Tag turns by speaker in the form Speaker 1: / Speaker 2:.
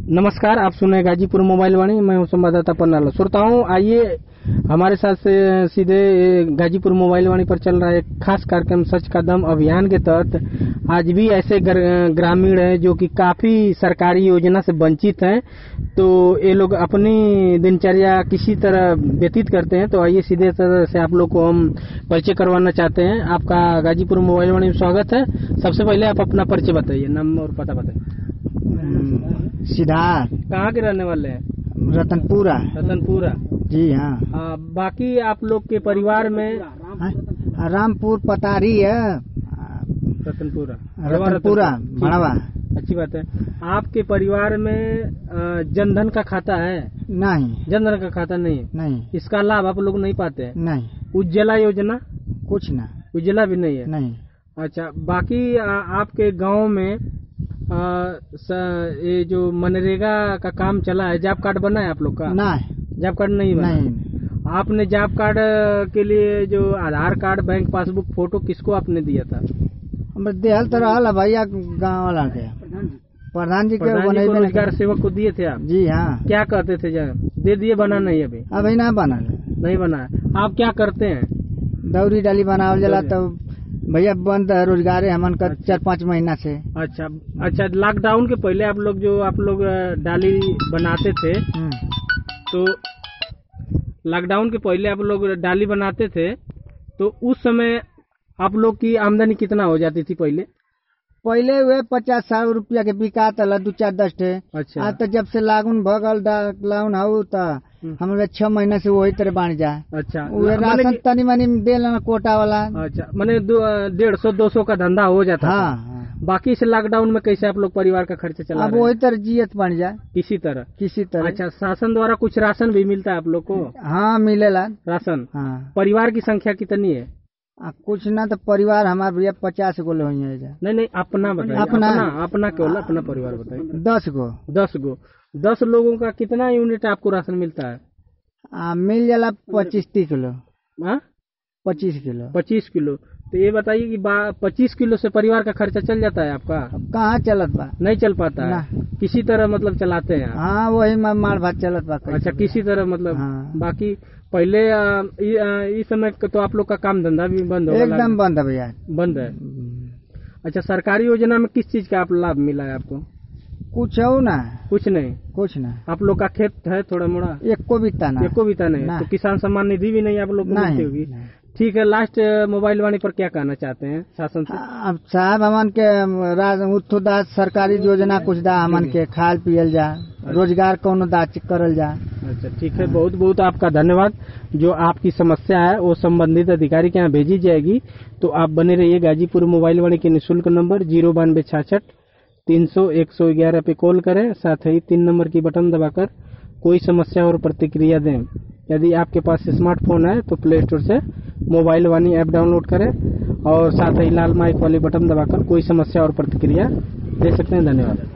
Speaker 1: नमस्कार, आप सुन रहे हैं गाजीपुर मोबाइल वाणी। मैं हूं संवाददाता पन्नालाल। श्रोताओं, आइए हमारे साथ से सीधे गाजीपुर मोबाइल वाणी पर चल रहा है खास कार्यक्रम सच का दम अभियान के तहत आज भी ऐसे ग्रामीण हैं जो कि काफी सरकारी योजना से वंचित हैं, तो ये लोग अपनी दिनचर्या किसी तरह व्यतीत करते हैं। तो आइए सीधे तरह से आप लोग को हम परिचय करवाना चाहते हैं। आपका गाजीपुर मोबाइल वाणी में स्वागत है। सबसे पहले आप अपना परिचय बताइए, नाम और पता बताइए।
Speaker 2: सिद्धार्थ।
Speaker 1: कहाँ के रहने वाले हैं? रतनपुरा
Speaker 2: जी हाँ।
Speaker 1: बाकी आप लोग के परिवार में?
Speaker 2: रामपुर पतारी है। रतनपुरा भड़वा।
Speaker 1: अच्छी बात है। आपके परिवार में जनधन का खाता है?
Speaker 2: नहीं,
Speaker 1: जनधन का खाता नहीं है।
Speaker 2: नहीं।
Speaker 1: इसका लाभ आप लोग नहीं पाते हैं?
Speaker 2: नहीं।
Speaker 1: उज्ज्वला योजना?
Speaker 2: कुछ ना।
Speaker 1: उज्ज्वला भी नहीं है?
Speaker 2: नहीं।
Speaker 1: अच्छा, बाकी आपके गांव में ये जो मनरेगा का काम चला है, जॉब कार्ड बना है आप लोग का?
Speaker 2: नहीं,
Speaker 1: जॉब कार्ड नहीं बना।
Speaker 2: नहीं।
Speaker 1: आपने जॉब कार्ड के लिए जो Aadhaar card, bank passbook, photo किसको आपने दिया था?
Speaker 2: देहल तो रहा भैया गाँव वाला के प्रधान जी के
Speaker 1: रोजगार सेवक को दिए थे आप?
Speaker 2: जी हाँ।
Speaker 1: क्या कहते थे जब दे दिए? बना नहीं अभी
Speaker 2: ना बना।
Speaker 1: नहीं बना है। आप क्या करते हैं?
Speaker 2: दौरी डाली बनावल जला तो भैया बंद है रोजगार है हमन का 4-5 महीना से।
Speaker 1: अच्छा, लॉकडाउन के पहले आप लोग डाली बनाते थे, तो लॉकडाउन के पहले आप लोग डाली बनाते थे, तो उस समय आप लोग की आमदनी कितना हो जाती थी? पहले
Speaker 2: वे 50-60 रुपया के बिका तला 2-4-10 थे।
Speaker 1: अच्छा।
Speaker 2: तो जब से लागून भगल लॉकडाउन हो तो हमारे 6 महीने से वही तरह बन जाए।
Speaker 1: अच्छा,
Speaker 2: राशन तनी मनी दे लेना कोटा वाला।
Speaker 1: अच्छा, मैंने 150-200 का धंधा हो जाता।
Speaker 2: हाँ।
Speaker 1: बाकी इस लॉकडाउन में कैसे आप लोग परिवार का खर्चा चला?
Speaker 2: अब वही तरह जियत बन जाए किसी तरह।
Speaker 1: अच्छा, शासन द्वारा कुछ राशन भी मिलता है आप लोग को?
Speaker 2: हाँ, मिलेला राशन।
Speaker 1: हाँ। परिवार की संख्या कितनी है?
Speaker 2: कुछ ना तो परिवार हमारे भैया 50 गो हो।
Speaker 1: नहीं, अपना बताइए। अपना केवल अपना परिवार बताइए।
Speaker 2: 10 गो।
Speaker 1: 10 लोगों का कितना यूनिट आपको राशन मिलता है?
Speaker 2: मिल जाला 25-30 किलो।
Speaker 1: 25 किलो। तो ये बताइए कि 25 किलो से परिवार का खर्चा चल जाता है आपका?
Speaker 2: कहाँ चलत बा?
Speaker 1: नहीं चल पाता है। किसी तरह मतलब चलाते हैं?
Speaker 2: हाँ, वही मार भात चलत बा।
Speaker 1: अच्छा, किसी तरह मतलब। हाँ। बाकी पहले इस समय तो आप लोग का काम धंधा भी बंद हो?
Speaker 2: एकदम बंद है भैया,
Speaker 1: बंद है। अच्छा, सरकारी योजना में किस चीज का आप लाभ मिला है आपको?
Speaker 2: कुछ हो ना।
Speaker 1: कुछ नहीं। आप लोग का खेत है थोड़ा मोड़ा?
Speaker 2: एको बीता नहीं।
Speaker 1: तो किसान सम्मान निधि भी नहीं आप लोग को मिलती होगी? ठीक है। लास्ट मोबाइल वाणी पर क्या कहना चाहते हैं शासन से?
Speaker 2: अब साहब हमन के दा सरकारी योजना कुछ दा हमन के खाल पियल जा, रोजगार कौन दा करल जा।
Speaker 1: अच्छा, ठीक है। बहुत बहुत आपका धन्यवाद। जो आपकी समस्या है वो संबंधित अधिकारी के यहाँ भेजी जाएगी। तो आप बने रहिए। गाजीपुर मोबाइल वाणी के निःशुल्क नंबर 09266 300 111 पे कॉल करें। साथ ही 3 नंबर की बटन दबाकर कोई समस्या और प्रतिक्रिया दें। यदि आपके पास स्मार्टफोन है तो प्ले स्टोर से मोबाइल वाणी ऐप डाउनलोड करें और साथ ही लाल माइक वाली बटन दबाकर कोई समस्या और प्रतिक्रिया दे सकते हैं। धन्यवाद।